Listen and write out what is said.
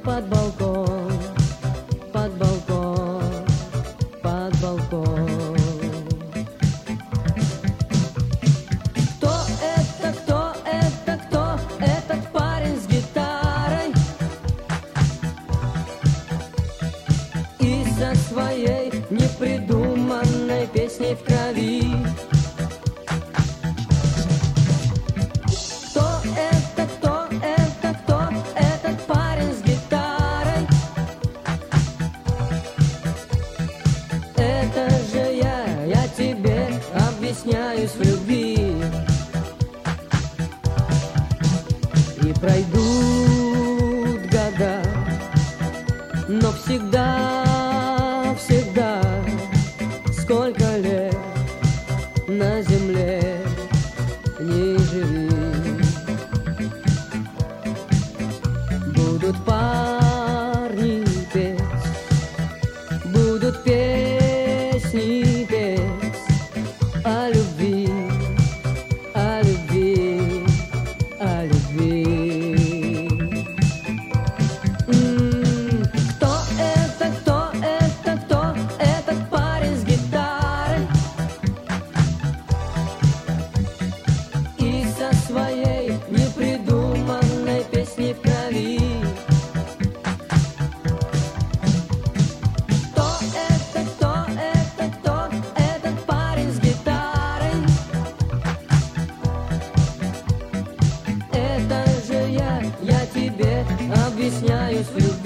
под балкон, под балкон, под балкон. Кто это, кто это, кто этот парень с гитарой и со своей непридуманной песней в крови? Объясняюсь в любви, и пройдут года, но всегда, всегда, сколько лет на земле не живи, будут парни петь, будут песни петь о любви, о любви, о любви. Кто это, кто это, кто этот парень с гитарой и со своей непридуманной песней в крови? Я тебе объясняюсь в любви.